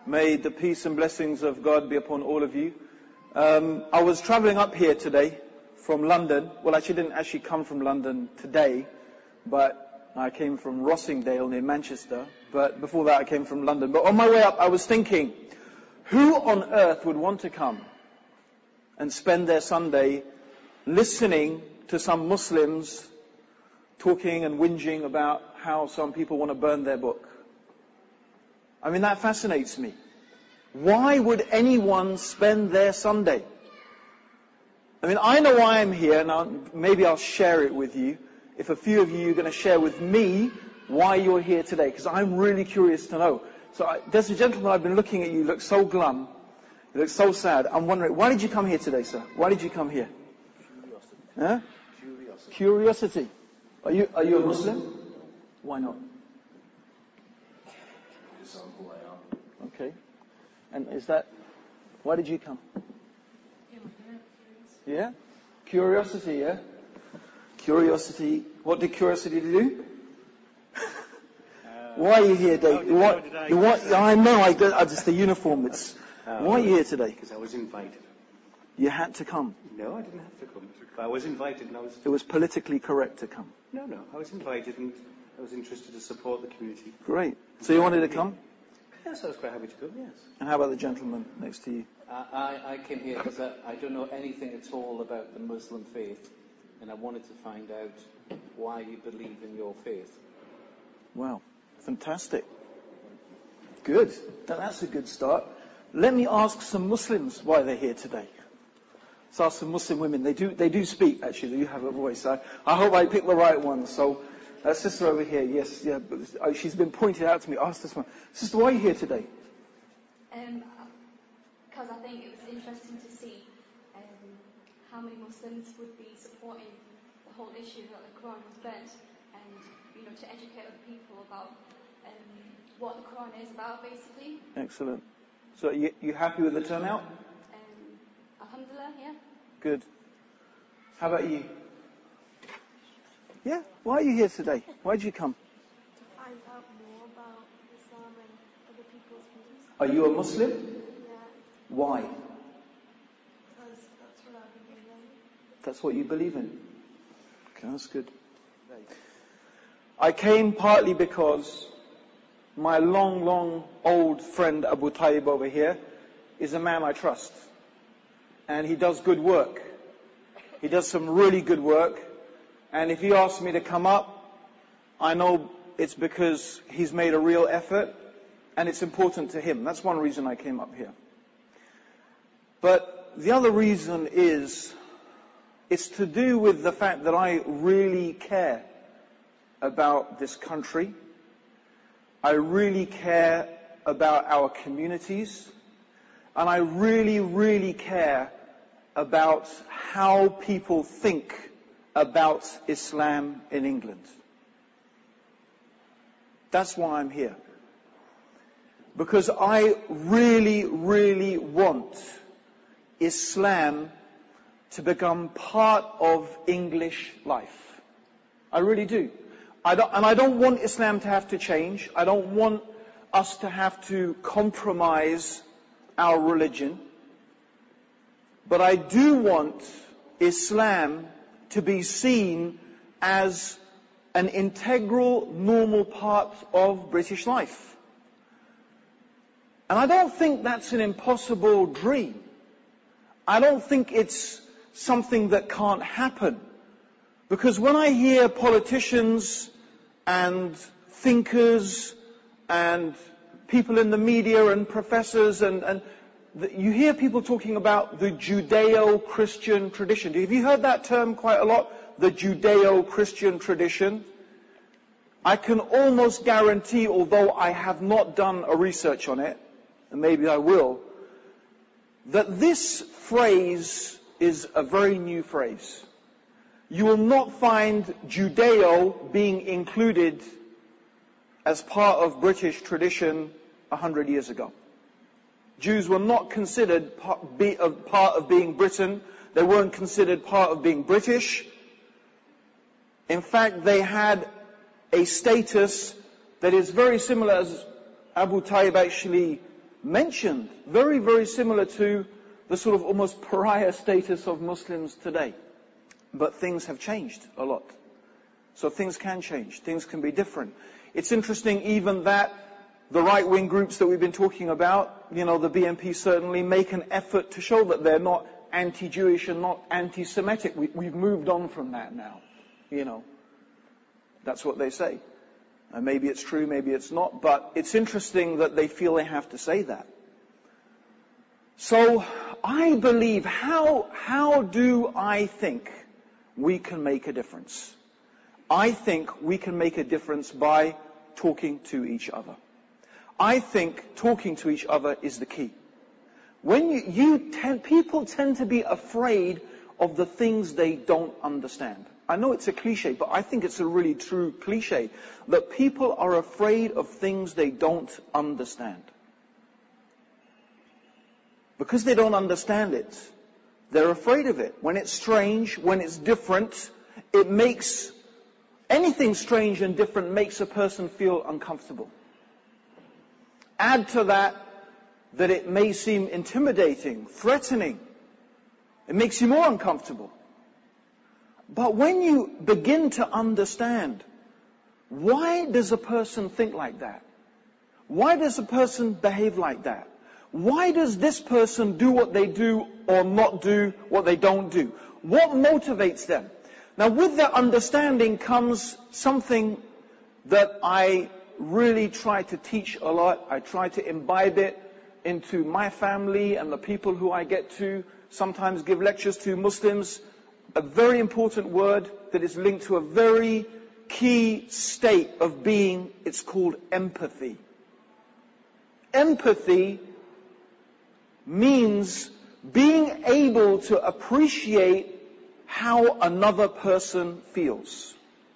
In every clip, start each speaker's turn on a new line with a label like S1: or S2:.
S1: May the peace and blessings of God be upon all of you. I was travelling up here today from London. Well, I didn't actually come from London today, but I came from Rossingdale near Manchester. But before that, I came from London. But on my way up, I was thinking, who on earth would want to come and spend their Sunday listening to some Muslims talking and whinging about how some people want to burn their book? I mean, that fascinates me. Why would anyone spend their Sunday? I mean, I know why I'm here, and maybe I'll share it with you. If a few of you are going to share with me why you're here today, because I'm really curious to know. So there's a gentleman, I've been looking at you, look so glum, you look so sad. I'm wondering, why did you come here today, sir? Why did you come here?
S2: Curiosity.
S1: Huh?
S2: Curiosity.
S1: Curiosity. Are you a Muslim? Why not?
S2: Because I'm who I am.
S1: Okay. And why did you come? Yeah? Curiosity, yeah? Curiosity. What did curiosity do? Why are you here, Dave? I know, I just the uniform. Why are you here today?
S2: Because I was invited.
S1: You had to come.
S2: No, I didn't have to come. I was invited and
S1: It was politically correct to come.
S2: No, I was invited and I was interested to support the community.
S1: Great. So you wanted to come?
S2: Yes, I was quite happy to come, yes.
S1: And how about the gentleman next to you?
S3: I came here because I don't know anything at all about the Muslim faith, and I wanted to find out why you believe in your faith.
S1: Wow. Fantastic. Good. That's a good start. Let me ask some Muslims why they're here today. Let's ask some Muslim women. They do speak, actually. They do have a voice. I hope I picked the right one. So, sister over here, yes, yeah. But she's been pointed out to me. Ask this one. Sister, why are you here today?
S4: Because I think it was interesting to see how many Muslims would be supporting the whole issue that the Quran was burnt, and to educate other people about what the Quran is about, basically.
S1: Excellent. So, you happy with the turnout?
S4: Alhamdulillah, yeah.
S1: Good. How about you? Yeah. Why are you here today? Why did you come?
S5: To find out more about Islam and other people's views.
S1: Are you a Muslim?
S5: Yeah.
S1: Why?
S5: Because that's what I believe in.
S1: That's what you believe in? Okay, that's good. I came partly because my long old friend Abu Tayyib over here is a man I trust. And he does good work. He does some really good work. And if he asks me to come up, I know it's because he's made a real effort and it's important to him. That's one reason I came up here. But the other reason is, it's to do with the fact that I really care about this country. I really care about our communities. And I really care about how people think about Islam in England. That's why I'm here. Because I really want Islam to become part of English life. I really do. I don't want Islam to have to change. I don't want us to have to compromise our religion. But I do want Islam to be seen as an integral, normal part of British life. And I don't think that's an impossible dream. I don't think it's something that can't happen. Because when I hear politicians and thinkers and people in the media and professors and you hear people talking about the Judeo-Christian tradition. Have you heard that term quite a lot? The Judeo-Christian tradition. I can almost guarantee, although I have not done a research on it, and maybe I will, that this phrase is a very new phrase. You will not find Judeo being included as part of British tradition 100 years ago. Jews were not considered part of being Britain. They weren't considered part of being British. In fact, they had a status that is very similar, as Abu Tayyib actually mentioned, very, very similar to the sort of almost pariah status of Muslims today. But things have changed a lot. So things can change. Things can be different. It's interesting even that the right-wing groups that we've been talking about, the BNP certainly make an effort to show that they're not anti-Jewish and not anti-Semitic. We've moved on from that now. That's what they say. And maybe it's true, maybe it's not, but it's interesting that they feel they have to say that. So I believe, how do I think we can make a difference? I think we can make a difference by talking to each other. I think talking to each other is the key. When people tend to be afraid of the things they don't understand. I know it's a cliche, but I think it's a really true cliche, that people are afraid of things they don't understand. Because they don't understand it, they're afraid of it. When it's strange, when it's different, anything strange and different makes a person feel uncomfortable. Add to that it may seem intimidating, threatening. It makes you more uncomfortable. But when you begin to understand, why does a person think like that? Why does a person behave like that? Why does this person do what they do or not do what they don't do? What motivates them? Now, with that understanding comes something that I really try to teach a lot. I try to imbibe it into my family and the people who I get to sometimes give lectures to, Muslims. A very important word that is linked to a very key state of being. It's called empathy. Empathy means being able to appreciate how another person feels.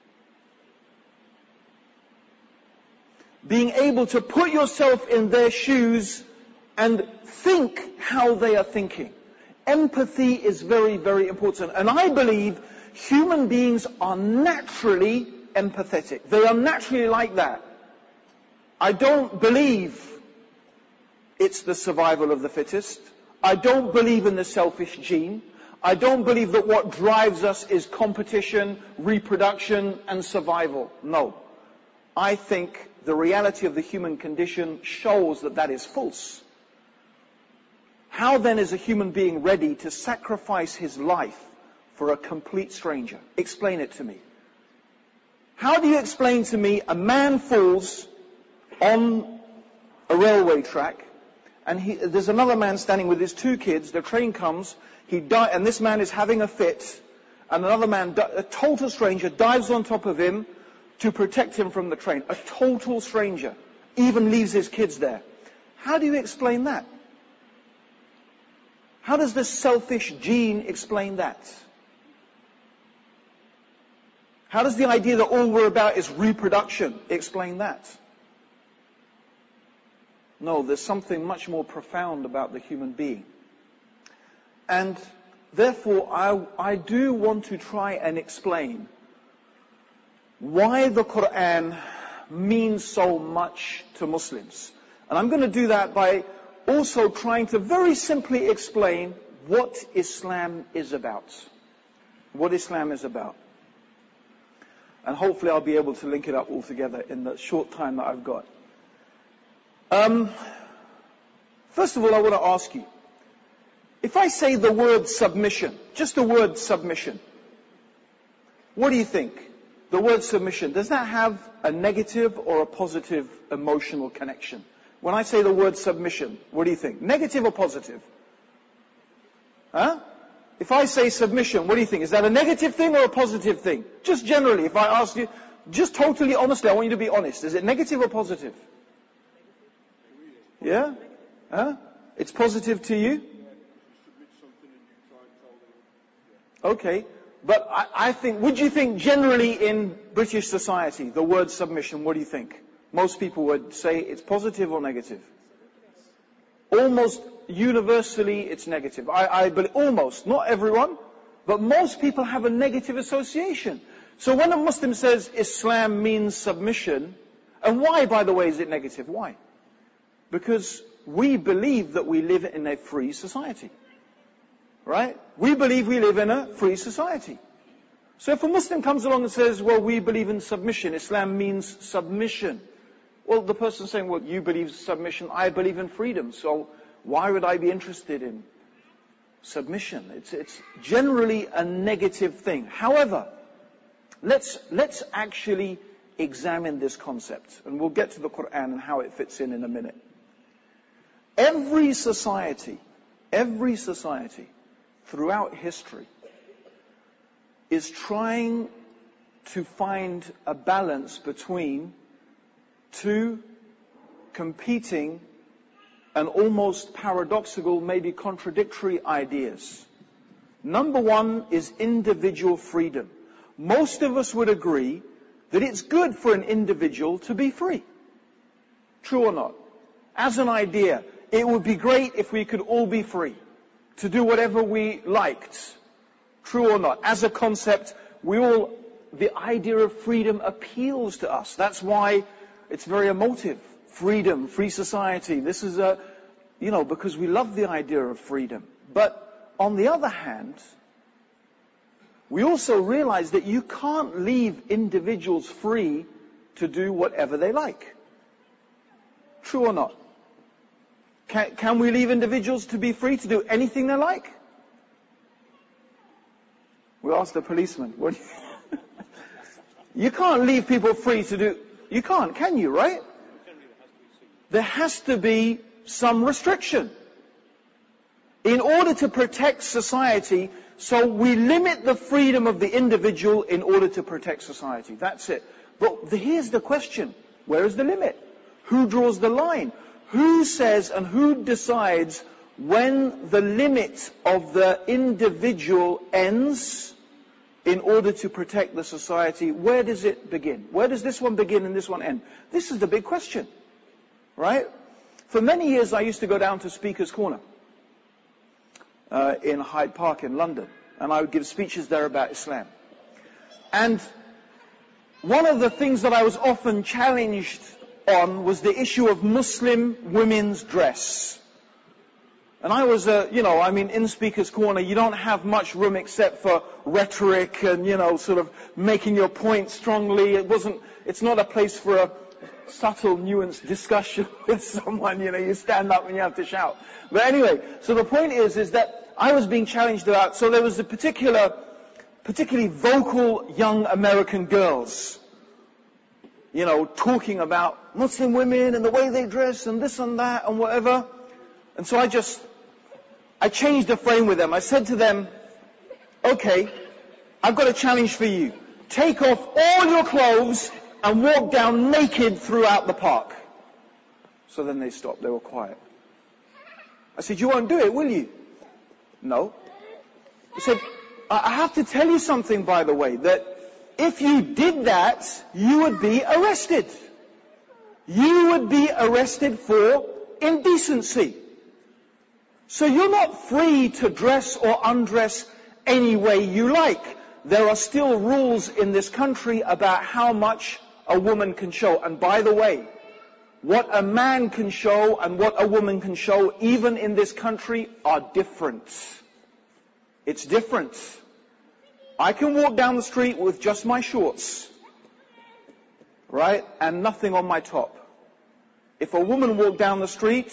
S1: Being able to put yourself in their shoes and think how they are thinking. Empathy is very, very important. And I believe human beings are naturally empathetic. They are naturally like that. I don't believe it's the survival of the fittest. I don't believe in the selfish gene. I don't believe that what drives us is competition, reproduction, and survival. No. I think the reality of the human condition shows that is false. How then is a human being ready to sacrifice his life for a complete stranger? Explain it to me. How do you explain to me a man falls on a railway track and there's another man standing with his two kids, the train comes, and this man is having a fit, and another man, a total stranger, dives on top of him to protect him from the train. A total stranger. Even leaves his kids there. How do you explain that? How does the selfish gene explain that? How does the idea that all we're about is reproduction explain that? No, there's something much more profound about the human being. And therefore, I do want to try and explain why the Quran means so much to Muslims. And I'm going to do that by also trying to very simply explain what Islam is about. What Islam is about. And hopefully I'll be able to link it up all together in the short time that I've got. First of all, I want to ask you, if I say the word submission, just the word submission, what do you think? The word submission, does that have a negative or a positive emotional connection? When I say the word submission, what do you think? Negative or positive? Huh? If I say submission, what do you think? Is that a negative thing or a positive thing? Just generally, if I ask you, just totally honestly, I want you to be honest. Is it negative or positive? Yeah? Huh? It's positive to you? Okay. But I think, would you think generally in British society, the word submission, what do you think? Most people would say it's positive or negative? Almost universally it's negative. I believe, almost, not everyone, but most people have a negative association. So when a Muslim says Islam means submission, and why, by the way, is it negative? Why? Because we believe that we live in a free society. Right? We believe we live in a free society. So if a Muslim comes along and says, well, we believe in submission, Islam means submission. Well, the person's saying, well, you believe submission, I believe in freedom, so why would I be interested in submission? It's generally a negative thing. However, let's actually examine this concept, and we'll get to the Quran and how it fits in a minute. Every society throughout history is trying to find a balance between two competing and almost paradoxical, maybe contradictory ideas. Number one is individual freedom. Most of us would agree that it's good for an individual to be free. True or not? As an idea, it would be great if we could all be free to do whatever we liked. True or not? As a concept, the idea of freedom appeals to us. That's why it's very emotive. Freedom, free society. This is because we love the idea of freedom. But on the other hand, we also realize that you can't leave individuals free to do whatever they like. True or not? Can we leave individuals to be free to do anything they like? We asked the policeman. You can't leave people free to do... You can't, can you, right? There has to be some restriction in order to protect society. So we limit the freedom of the individual in order to protect society. That's it. But here's the question. Where is the limit? Who draws the line? Who says and who decides when the limit of the individual ends in order to protect the society? Where does it begin? Where does this one begin and this one end? This is the big question, right? For many years I used to go down to Speaker's Corner in Hyde Park in London, and I would give speeches there about Islam. And one of the things that I was often challenged on was the issue of Muslim women's dress. And I was, in Speaker's Corner, you don't have much room except for rhetoric and, sort of making your point strongly. It's not a place for a subtle, nuanced discussion with someone, you stand up and you have to shout. But anyway, so the point is that I was being challenged about, so there was a particularly vocal young American girls, talking about Muslim women and the way they dress and this and that and whatever. And so I changed the frame with them. I said to them, okay, I've got a challenge for you. Take off all your clothes and walk down naked throughout the park. So then they stopped. They were quiet. I said, you won't do it, will you? No. I said, I have to tell you something, by the way, that if you did that, you would be arrested. You would be arrested for indecency. So you're not free to dress or undress any way you like. There are still rules in this country about how much a woman can show. And by the way, what a man can show and what a woman can show, even in this country, are different. It's different. I can walk down the street with just my shorts, right, and nothing on my top. If a woman walked down the street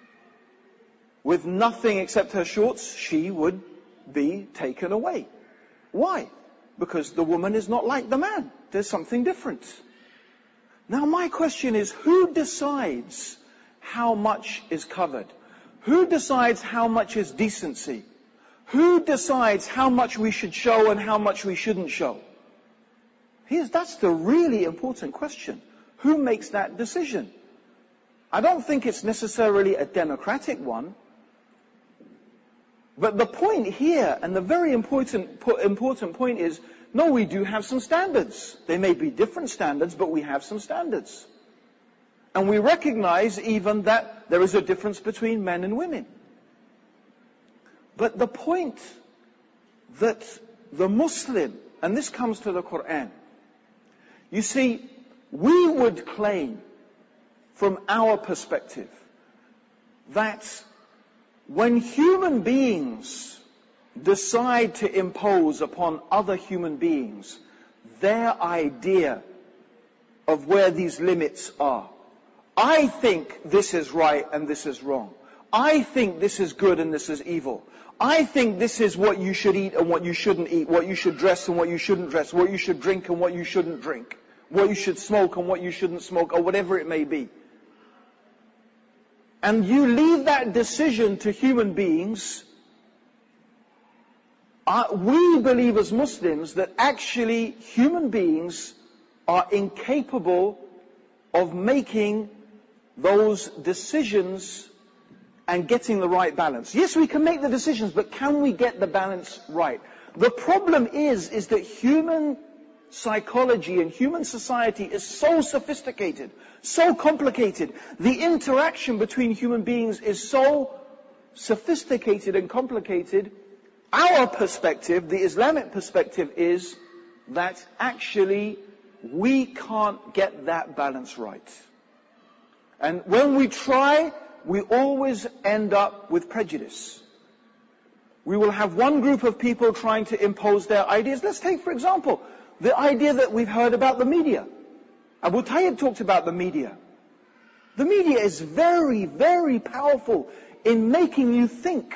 S1: with nothing except her shorts, she would be taken away. Why? Because the woman is not like the man. There's something different. Now my question is, who decides how much is covered? Who decides how much is decency? Who decides how much we should show and how much we shouldn't show? That's the really important question. Who makes that decision? I don't think it's necessarily a democratic one. But the point here, and the very important point is, no, we do have some standards. They may be different standards, but we have some standards. And we recognize even that there is a difference between men and women. But the point that the Muslim, and this comes to the Quran, you see, we would claim from our perspective that when human beings decide to impose upon other human beings their idea of where these limits are, I think this is right and this is wrong. I think this is good and this is evil. I think this is what you should eat and what you shouldn't eat, what you should dress and what you shouldn't dress, what you should drink and what you shouldn't drink, what you should smoke and what you shouldn't smoke, or whatever it may be. And you leave that decision to human beings. We believe as Muslims that actually human beings are incapable of making those decisions and getting the right balance. Yes, we can make the decisions, but can we get the balance right? The problem is that human psychology and human society is so sophisticated, so complicated. The interaction between human beings is so sophisticated and complicated. Our perspective, the Islamic perspective, is that actually we can't get that balance right. And when we try, we always end up with prejudice. We will have one group of people trying to impose their ideas. Let's take, for example, the idea that we've heard about the media. Abu Tayyib talked about the media. The media is very, very powerful in making you think.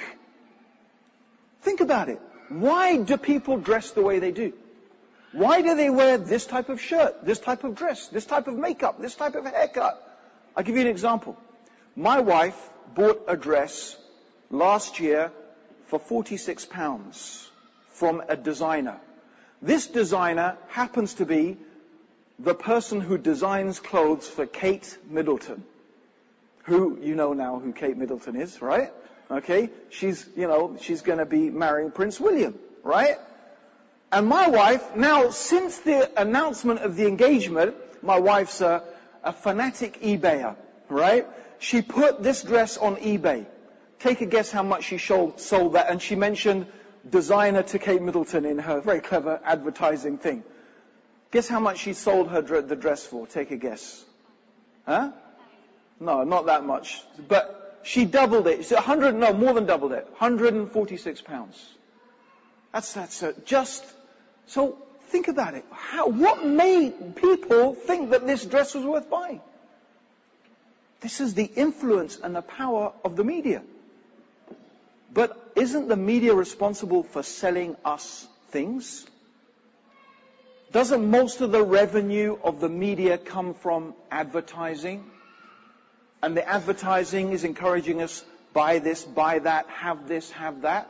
S1: Think about it. Why do people dress the way they do? Why do they wear this type of shirt, this type of dress, this type of makeup, this type of haircut? I'll give you an example. My wife bought a dress last year for £46 from a designer. This designer happens to be the person who designs clothes for Kate Middleton. Who, you know now who Kate Middleton is, right? Okay? She's going to be marrying Prince William, right? And my wife, now since the announcement of the engagement, my wife's a fanatic eBayer, right? She put this dress on eBay. Take a guess how much she sold that, and she mentioned designer to Kate Middleton in her very clever advertising thing. Guess how much she sold the dress for? Take a guess. Huh? No, not that much. But she doubled it. It's more than doubled it. £146. That's just. So think about it. What made people think that this dress was worth buying? This is the influence and the power of the media. But isn't the media responsible for selling us things? Doesn't most of the revenue of the media come from advertising? And the advertising is encouraging us, buy this, buy that, have this, have that.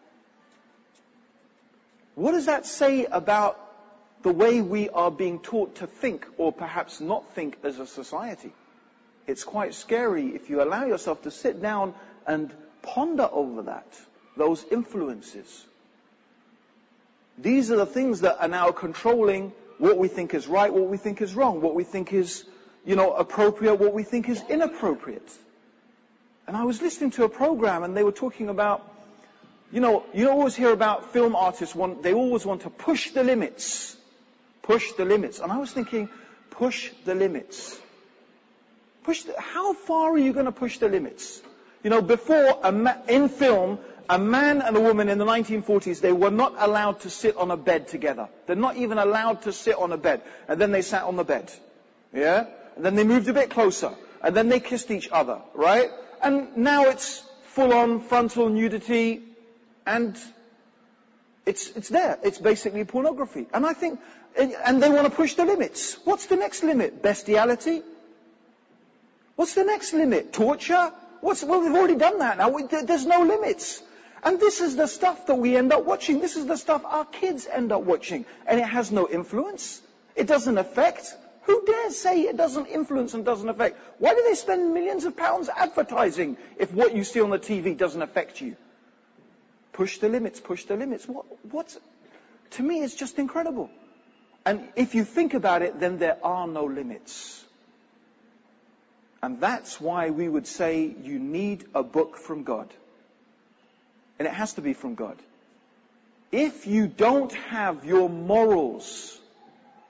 S1: What does that say about the way we are being taught to think, or perhaps not think as a society? It's quite scary if you allow yourself to sit down and ponder over that, those influences. These are the things that are now controlling what we think is right, what we think is wrong, what we think is, appropriate, what we think is inappropriate. And I was listening to a program and they were talking about, you always hear about film artists, they always want to push the limits. Push the limits. And I was thinking, push the limits. How far are you going to push the limits? Before, in film, a man and a woman in the 1940s, they were not allowed to sit on a bed together. They're not even allowed to sit on a bed. And then they sat on the bed. Yeah? And then they moved a bit closer. And then they kissed each other. Right? And now it's full-on frontal nudity. And it's there. It's basically pornography. And I think, and they want to push the limits. What's the next limit? Bestiality? What's the next limit? Torture? Well, we've already done that now. There's no limits. And this is the stuff that we end up watching. This is the stuff our kids end up watching. And it has no influence. It doesn't affect. Who dares say it doesn't influence and doesn't affect? Why do they spend millions of pounds advertising if what you see on the TV doesn't affect you? Push the limits, push the limits. To me, it's just incredible. And if you think about it, then there are no limits. And that's why we would say you need a book from God. And it has to be from God. If you don't have your morals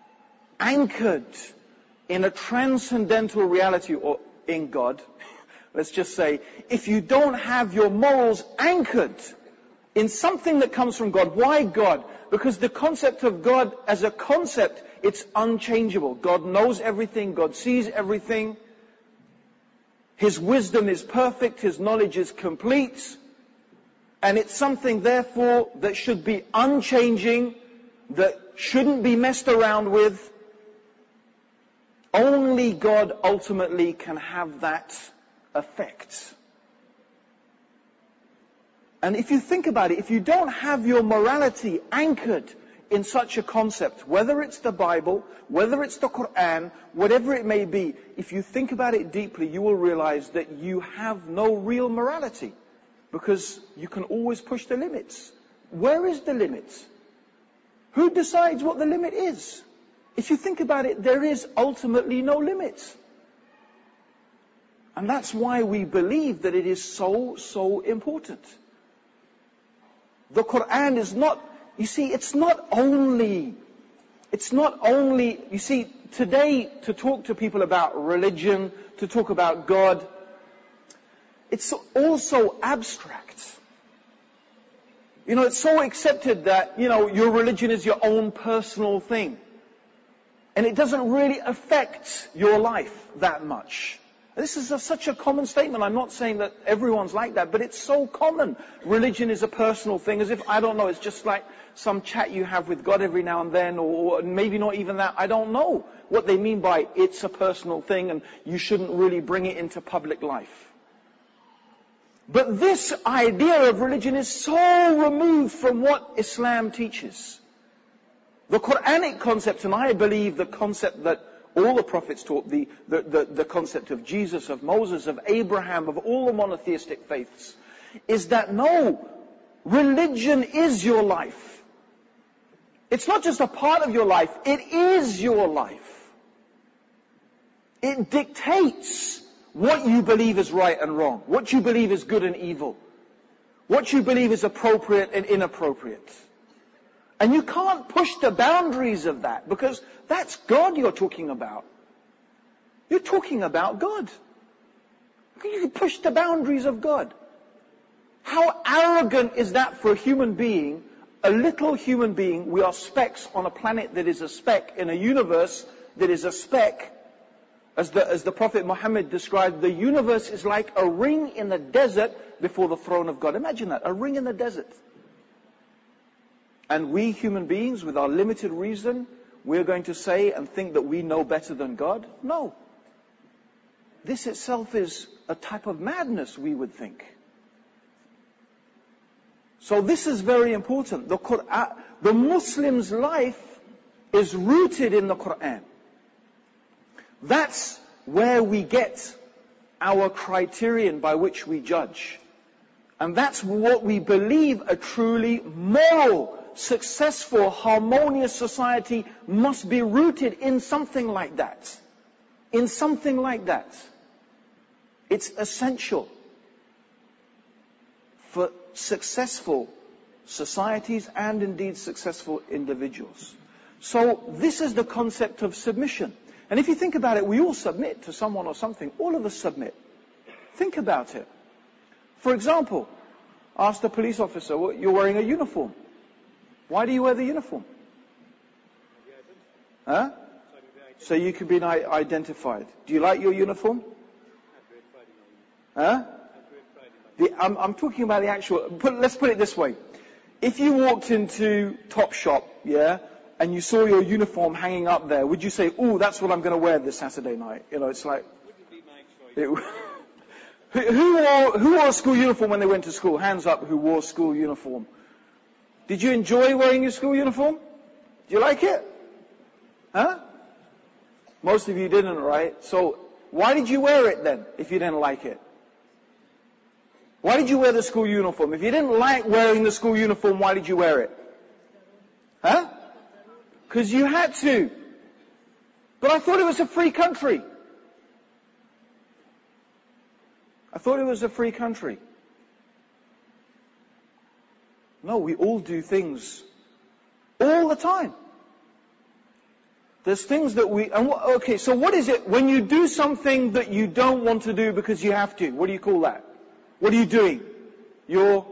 S1: anchored in a transcendental reality or in God, let's just say, if you don't have your morals anchored in something that comes from God. Why God? Because the concept of God as a concept, it's unchangeable. God knows everything. God sees everything. His wisdom is perfect. His knowledge is complete. And it's something, therefore, that should be unchanging, that shouldn't be messed around with. Only God ultimately can have that effect. And if you think about it, if you don't have your morality anchored in such a concept, whether it's the Bible, whether it's the Quran, whatever it may be, if you think about it deeply, you will realize that you have no real morality. Because you can always push the limits. Where is the limit? Who decides what the limit is? If you think about it, there is ultimately no limit. And that's why we believe that it is so important. The Quran is not, you see, it's not only, you see, today to talk to people about religion, to talk about God, it's also abstract. You know, it's so accepted that, you know, your religion is your own personal thing. And it doesn't really affect your life that much. This is such a common statement. I'm not saying that everyone's like that, but it's so common. Religion is a personal thing, as if, I don't know, it's just like some chat you have with God every now and then, or maybe not even that. I don't know what they mean by it's a personal thing and you shouldn't really bring it into public life. But this idea of religion is so removed from what Islam teaches. The Quranic concept, and I believe the concept that all the prophets taught, the concept of Jesus, of Moses, of Abraham, of all the monotheistic faiths, is that no, religion is your life. It's not just a part of your life, it is your life. It dictates what you believe is right and wrong, what you believe is good and evil, what you believe is appropriate and inappropriate. And you can't push the boundaries of that, because that's God you're talking about. You're talking about God. You can push the boundaries of God. How arrogant is that for a human being, a little human being? We are specks on a planet that is a speck, in a universe that is a speck. As the Prophet Muhammad described, the universe is like a ring in the desert before the throne of God. Imagine that, a ring in the desert. And we human beings, with our limited reason, we're going to say and think that we know better than God? No. This itself is a type of madness, we would think. So this is very important. The Muslim's life is rooted in the Quran. That's where we get our criterion by which we judge. And that's what we believe a truly moral, successful, harmonious society must be rooted in something like that. In something like that. It's essential for successful societies and indeed successful individuals. So this is the concept of submission. And if you think about it, we all submit to someone or something. All of us submit. Think about it. For example, ask the police officer, well, you're wearing a uniform. Why do you wear the uniform? Huh? So you can be identified. Do you like your uniform? Huh? I'm talking about the actual... Let's put it this way. If you walked into Topshop, yeah, and you saw your uniform hanging up there, would you say, "Ooh, that's what I'm going to wear this Saturday night"? You know, it's like... Who wore a school uniform when they went to school? Hands up who wore school uniform. Did you enjoy wearing your school uniform? Do you like it? Huh? Most of you didn't, right? So, why did you wear it then, if you didn't like it? Why did you wear the school uniform? If you didn't like wearing the school uniform, why did you wear it? Huh? Because you had to. But I thought it was a free country. I thought it was a free country. No, we all do things all the time. There's things that okay, so what is it when you do something that you don't want to do because you have to? What do you call that? What are you doing? You're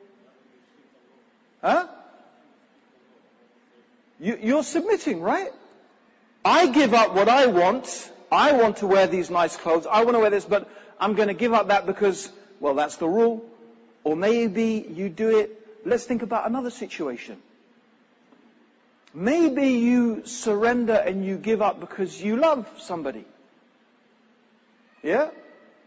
S1: submitting, right? I give up what I want. I want to wear these nice clothes. I want to wear this, but I'm going to give up that because, well, that's the rule. Or maybe you do it. Let's think about another situation. Maybe you surrender and you give up because you love somebody. Yeah?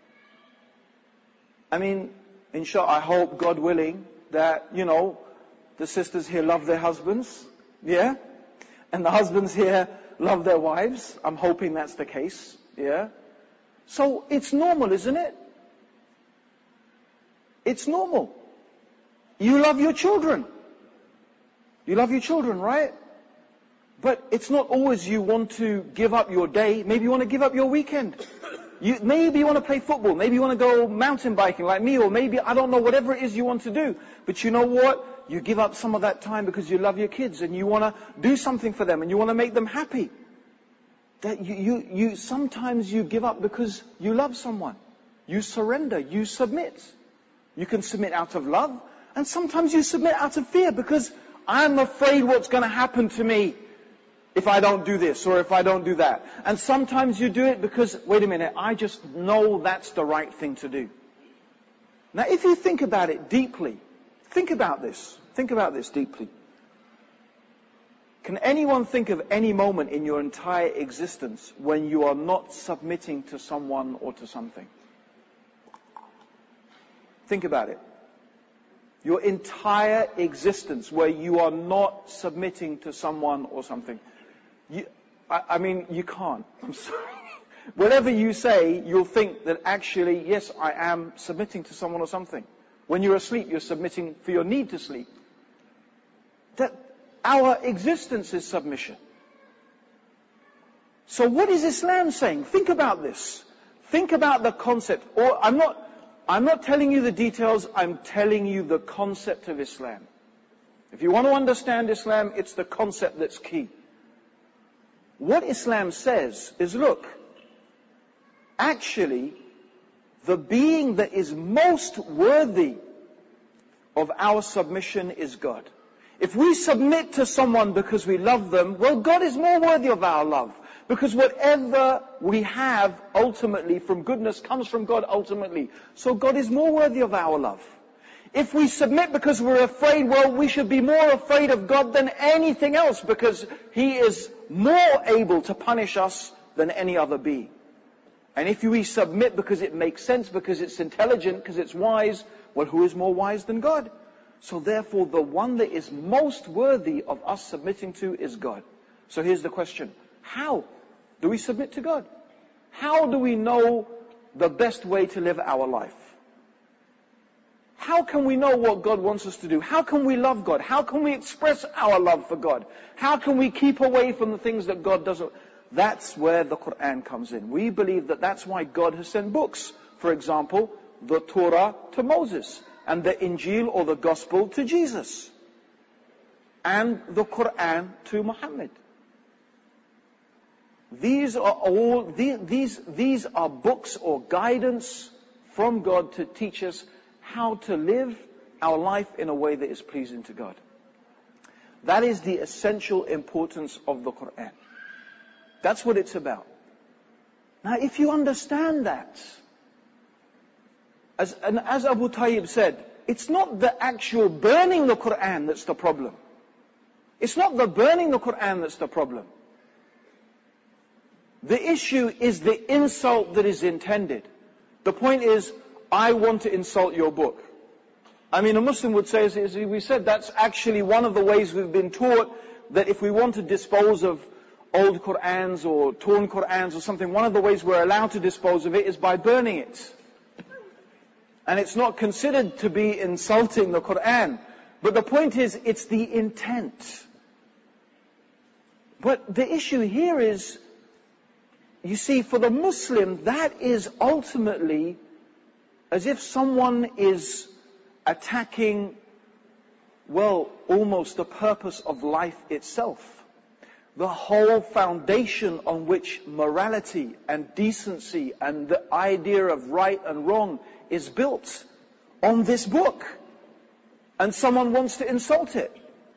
S1: I mean, inshallah, I hope, God willing, that, the sisters here love their husbands. Yeah? And the husbands here love their wives. I'm hoping that's the case. Yeah? So it's normal, isn't it? It's normal. You love your children. You love your children, right? But it's not always you want to give up your day. Maybe you want to give up your weekend. Maybe you want to play football. Maybe you want to go mountain biking like me. Or maybe, I don't know, whatever it is you want to do. But you know what? You give up some of that time because you love your kids. And you want to do something for them. And you want to make them happy. That you sometimes you give up because you love someone. You surrender. You submit. You can submit out of love. And sometimes you submit out of fear because I'm afraid what's going to happen to me if I don't do this or if I don't do that. And sometimes you do it because, wait a minute, I just know that's the right thing to do. Now, if you think about it deeply, think about this deeply. Can anyone think of any moment in your entire existence when you are not submitting to someone or to something? Think about it. Your entire existence where you are not submitting to someone or something. You can't. I'm sorry. Whatever you say, you'll think that actually, yes, I am submitting to someone or something. When you're asleep, you're submitting for your need to sleep. That our existence is submission. So what is Islam saying? Think about this. Think about the concept. Or I'm not telling you the details, I'm telling you the concept of Islam. If you want to understand Islam, it's the concept that's key. What Islam says is, look, actually, the being that is most worthy of our submission is God. If we submit to someone because we love them, well, God is more worthy of our love. Because whatever we have ultimately from goodness comes from God ultimately. So God is more worthy of our love. If we submit because we're afraid, well, we should be more afraid of God than anything else because He is more able to punish us than any other being. And if we submit because it makes sense, because it's intelligent, because it's wise, well, who is more wise than God? So therefore, the one that is most worthy of us submitting to is God. So here's the question. How do we submit to God? How do we know the best way to live our life? How can we know what God wants us to do? How can we love God? How can we express our love for God? How can we keep away from the things that God doesn't? That's where the Quran comes in. We believe that that's why God has sent books. For example, the Torah to Moses, and the Injil or the Gospel to Jesus, and the Quran to Muhammad. These are books or guidance from God to teach us how to live our life in a way that is pleasing to God. That is the essential importance of the Quran. That's what it's about. Now, if you understand that, as Abu Tayyib said, it's not the actual burning the Quran that's the problem. It's not the burning the Quran that's the problem. The issue is the insult that is intended. The point is, I want to insult your book. I mean, a Muslim would say, as we said, that's actually one of the ways we've been taught that if we want to dispose of old Qur'ans or torn Qur'ans or something, one of the ways we're allowed to dispose of it is by burning it. And it's not considered to be insulting the Qur'an. But the point is, it's the intent. But the issue here is, you see, for the Muslim, that is ultimately as if someone is attacking, well, almost the purpose of life itself. the whole foundation on which morality and decency and the idea of right and wrong is built on this book. And someone wants to insult it.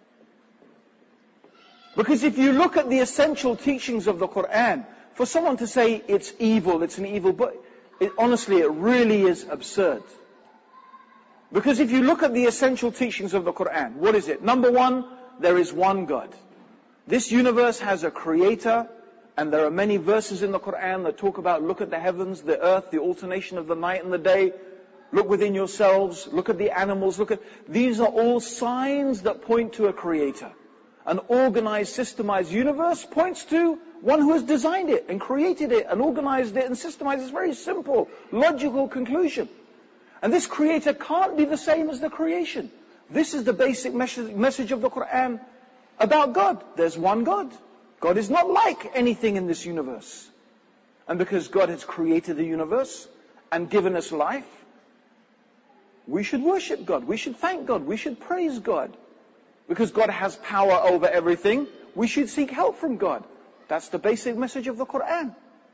S1: Because if you look at the essential teachings of the Quran, for someone to say it's evil, it's an evil book, honestly, it really is absurd. Because if you look at the essential teachings of the Quran, what is it? Number one, there is one God. This universe has a creator, and there are many verses in the Quran that talk about, look at the heavens, the earth, the alternation of the night and the day. Look within yourselves, look at the animals, these are all signs that point to a creator. An organized, systemized universe points to one who has designed it and created it and organized it and systemized it. It's very simple, logical conclusion. And this creator can't be the same as the creation. This is the basic message of the Quran about God. There's one God. God is not like anything in this universe. And because God has created the universe and given us life, we should worship God. We should thank God. We should praise God. Because God has power over everything, we should seek help from God. That's the basic message of the Quran.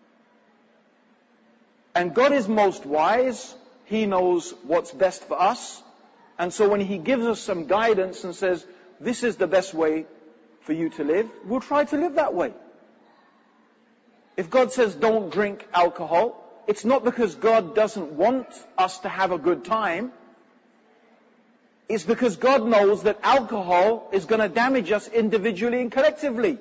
S1: And God is most wise. He knows what's best for us. And so when He gives us some guidance and says, this is the best way for you to live, we'll try to live that way. If God says don't drink alcohol, it's not because God doesn't want us to have a good time. It's because God knows that alcohol is going to damage us individually and collectively.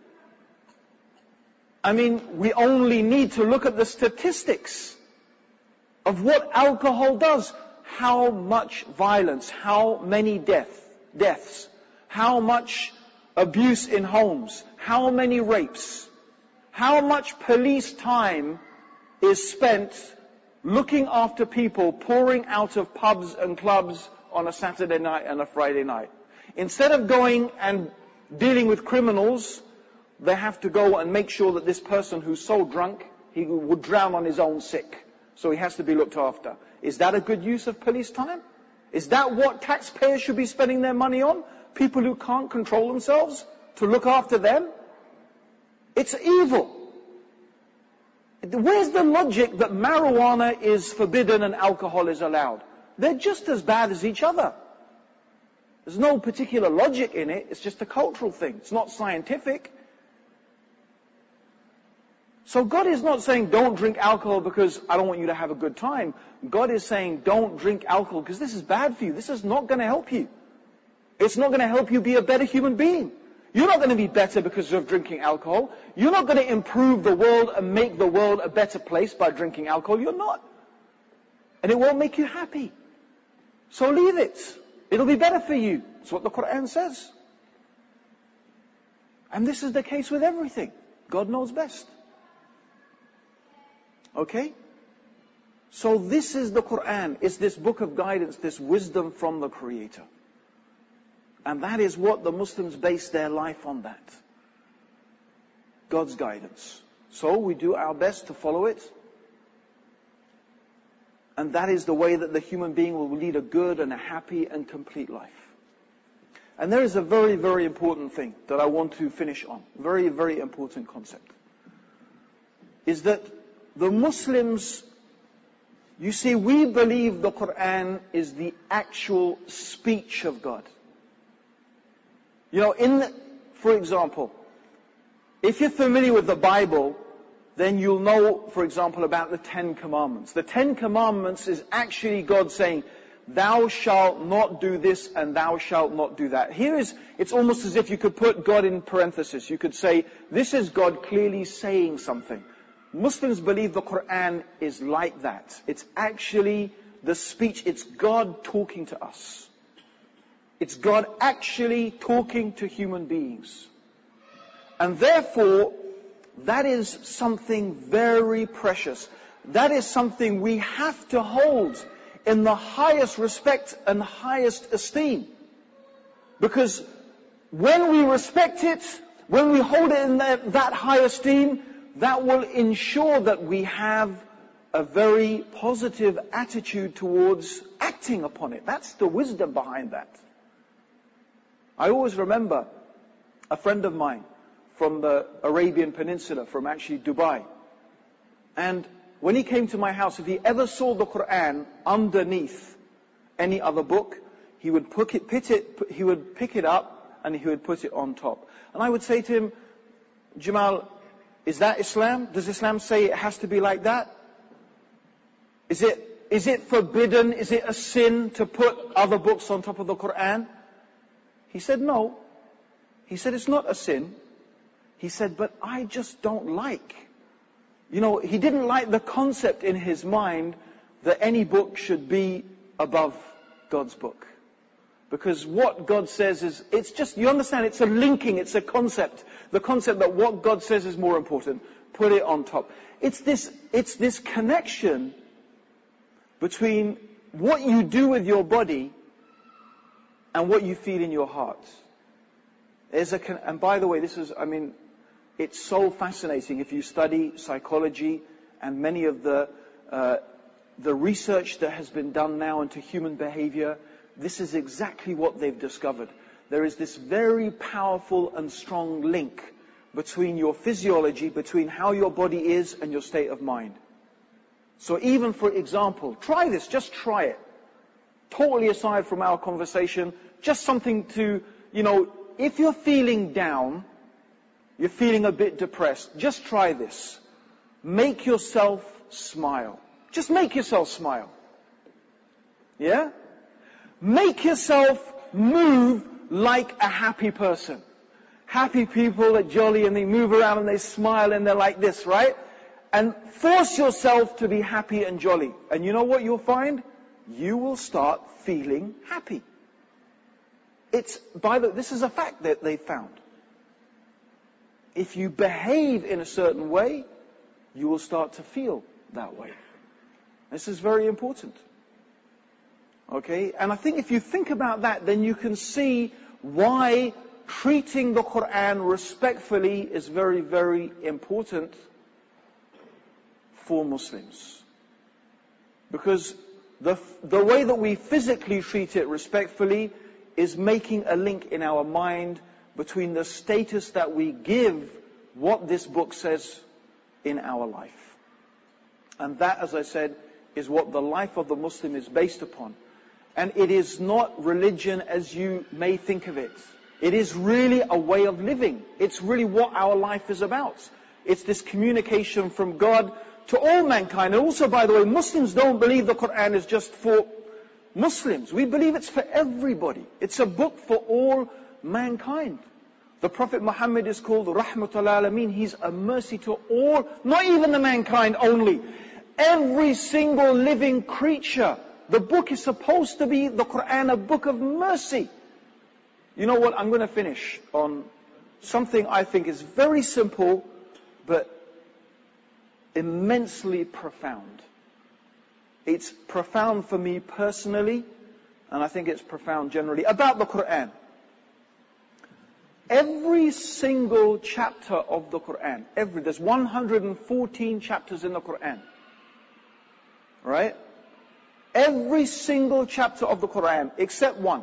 S1: I mean, we only need to look at the statistics of what alcohol does. How much violence, how many deaths, how much abuse in homes, how many rapes, how much police time is spent looking after people pouring out of pubs and clubs on a Saturday night and a Friday night. Instead of going and dealing with criminals, they have to go and make sure that this person who's so drunk, he would drown on his own sick. So he has to be looked after. Is that a good use of police time? Is that what taxpayers should be spending their money on? People who can't control themselves, to look after them? It's evil. Where's the logic that marijuana is forbidden and alcohol is allowed? They're just as bad as each other. There's no particular logic in it. It's just a cultural thing. It's not scientific. So God is not saying don't drink alcohol because I don't want you to have a good time. God is saying don't drink alcohol because this is bad for you. This is not going to help you. It's not going to help you be a better human being. You're not going to be better because of drinking alcohol. You're not going to improve the world and make the world a better place by drinking alcohol. You're not. And it won't make you happy. So leave it. It'll be better for you. That's what the Quran says. And this is the case with everything. God knows best. Okay? So this is the Quran. It's this book of guidance, this wisdom from the Creator. And that is what the Muslims base their life on, that. God's guidance. So we do our best to follow it. And that is the way that the human being will lead a good and a happy and complete life. And there is a very, very important thing that I want to finish on. Very, very important concept. Is that the Muslims, you see, we believe the Quran is the actual speech of God. You know, for example, if you're familiar with the Bible, then you'll know, for example, about the 10 Commandments. The 10 Commandments is actually God saying, thou shalt not do this and thou shalt not do that. It's almost as if you could put God in parenthesis. You could say, this is God clearly saying something. Muslims believe the Quran is like that. It's actually the speech, it's God talking to us. It's God actually talking to human beings. And therefore, that is something very precious. That is something we have to hold in the highest respect and highest esteem. Because when we respect it, when we hold it in that high esteem, that will ensure that we have a very positive attitude towards acting upon it. That's the wisdom behind that. I always remember a friend of mine, from the Arabian Peninsula, from actually Dubai. And when he came to my house, if he ever saw the Quran underneath any other book, he would pick it up and he would put it on top. And I would say to him, Jamal, is that Islam? Does Islam say it has to be like that? Is it forbidden? Is it a sin to put other books on top of the Quran? He said, no. He said, it's not a sin. He said, but I just don't like. He didn't like the concept in his mind that any book should be above God's book. Because what God says is, it's just, you understand, it's a linking, it's a concept. The concept that what God says is more important. Put it on top. It's this connection between what you do with your body and what you feel in your heart. And by the way, it's so fascinating if you study psychology and many of the research that has been done now into human behavior. This is exactly what they've discovered. There is this very powerful and strong link between your physiology, between how your body is and your state of mind. So even, for example, try this, just try it. Totally aside from our conversation, just something to, if you're feeling down, you're feeling a bit depressed, just try this. Make yourself smile. Just make yourself smile. Yeah? Make yourself move like a happy person. Happy people are jolly and they move around and they smile and they're like this, right? And force yourself to be happy and jolly. And you know what you'll find? You will start feeling happy. This is a fact that they found. If you behave in a certain way, you will start to feel that way. This is very important. Okay? And I think if you think about that, then you can see why treating the Quran respectfully is very, very important for Muslims. Because the way that we physically treat it respectfully is making a link in our mind between the status that we give what this book says in our life. And that, as I said, is what the life of the Muslim is based upon. And it is not religion as you may think of it. It is really a way of living. It's really what our life is about. It's this communication from God to all mankind. And also, by the way, Muslims don't believe the Quran is just for Muslims. We believe it's for everybody. It's a book for all mankind. The Prophet Muhammad is called Rahmatul Alameen. He's a mercy to all, not even the mankind only. Every single living creature. The book is supposed to be, the Quran, a book of mercy. You know what? I'm going to finish on something I think is very simple, but immensely profound. It's profound for me personally, and I think it's profound generally, about the Quran. Every single chapter of the Quran, there's 114 chapters in the Quran. Right? Every single chapter of the Quran, except one.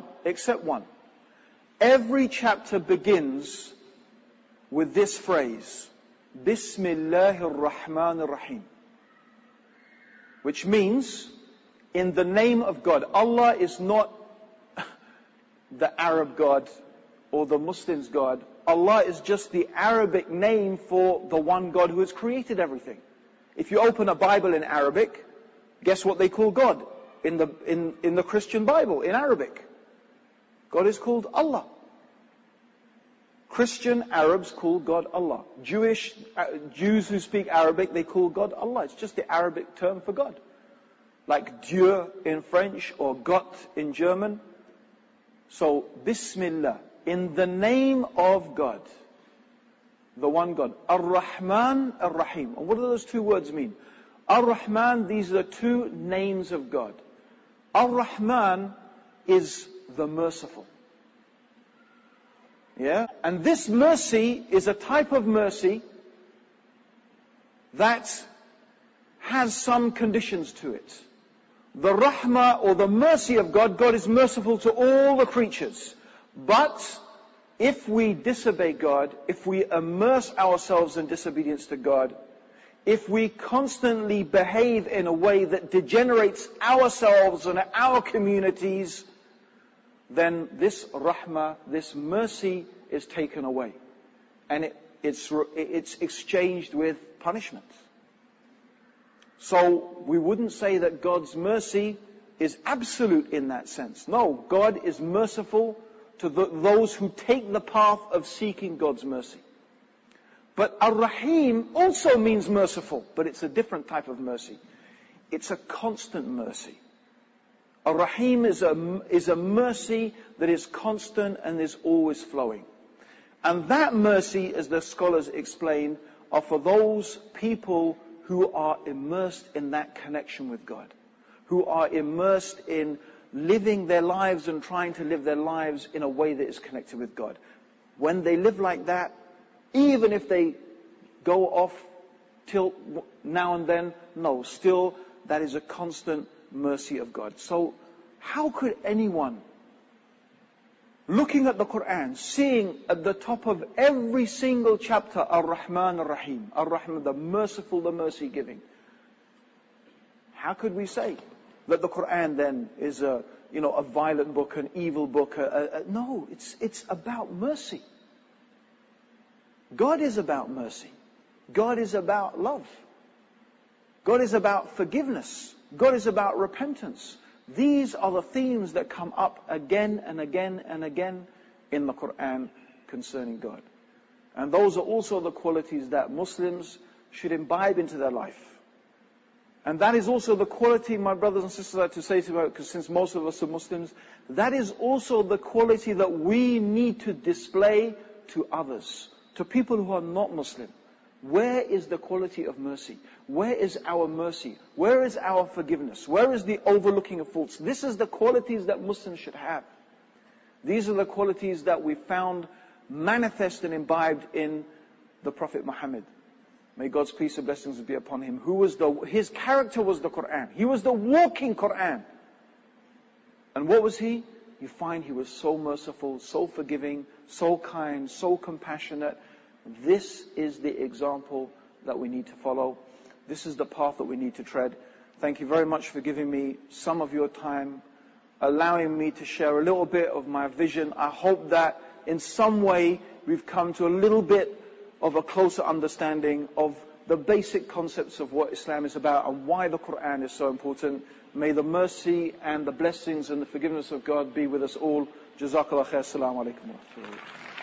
S1: Every chapter begins with this phrase, Bismillahir Rahmanir Rahim. Which means, in the name of God. Allah is not the Arab God or the Muslims' God. Allah is just the Arabic name for the one God who has created everything. If you open a Bible in Arabic, guess what they call God? In the Christian Bible, in Arabic. God is called Allah. Christian Arabs call God Allah. Jews who speak Arabic, they call God Allah. It's just the Arabic term for God. Like Dieu in French or Gott in German. So, Bismillah, in the name of God. The one God. Ar-Rahman, Ar-Rahim. And what do those two words mean? Ar-Rahman, these are two names of God. Ar-Rahman is the merciful. Yeah? And this mercy is a type of mercy that has some conditions to it. The rahmah or the mercy of God, God is merciful to all the creatures. But if we disobey God, if we immerse ourselves in disobedience to God, if we constantly behave in a way that degenerates ourselves and our communities, then this rahmah, this mercy is taken away. And it's exchanged with punishment. So we wouldn't say that God's mercy is absolute in that sense. No, God is merciful to those who take the path of seeking God's mercy. But Ar-Rahim also means merciful, but it's a different type of mercy. It's a constant mercy. Ar-Rahim is a mercy that is constant and is always flowing. And that mercy, as the scholars explain, are for those people who are immersed in that connection with God, who are immersed in living their lives and trying to live their lives in a way that is connected with God. When they live like that, even if they go off tilt now and then, no, still that is a constant mercy of God. So how could anyone, looking at the Quran, seeing at the top of every single chapter, Ar-Rahman Ar-Rahim, Ar-Rahman, the merciful, the mercy giving, how could we say that the Quran then is a violent book, an evil book? No, it's about mercy. God is about mercy. God is about love. God is about forgiveness. God is about repentance. These are the themes that come up again and again and again in the Quran concerning God. And those are also the qualities that Muslims should imbibe into their life. And that is also the quality, my brothers and sisters, I like to say to you, because since most of us are Muslims, that is also the quality that we need to display to others, to people who are not Muslim. Where is the quality of mercy? Where is our mercy? Where is our forgiveness? Where is the overlooking of faults? This is the qualities that Muslims should have. These are the qualities that we found manifest and imbibed in the Prophet Muhammad. May God's peace and blessings be upon him. His character was the Quran. He was the walking Quran. And what was he? You find he was so merciful, so forgiving, so kind, so compassionate. This is the example that we need to follow. This is the path that we need to tread. Thank you very much for giving me some of your time, allowing me to share a little bit of my vision. I hope that in some way we've come to a little bit of a closer understanding of the basic concepts of what Islam is about and why the Quran is so important. May the mercy and the blessings and the forgiveness of God be with us all. Jazakallah khair. Assalamu alaikum wa rahmatullah.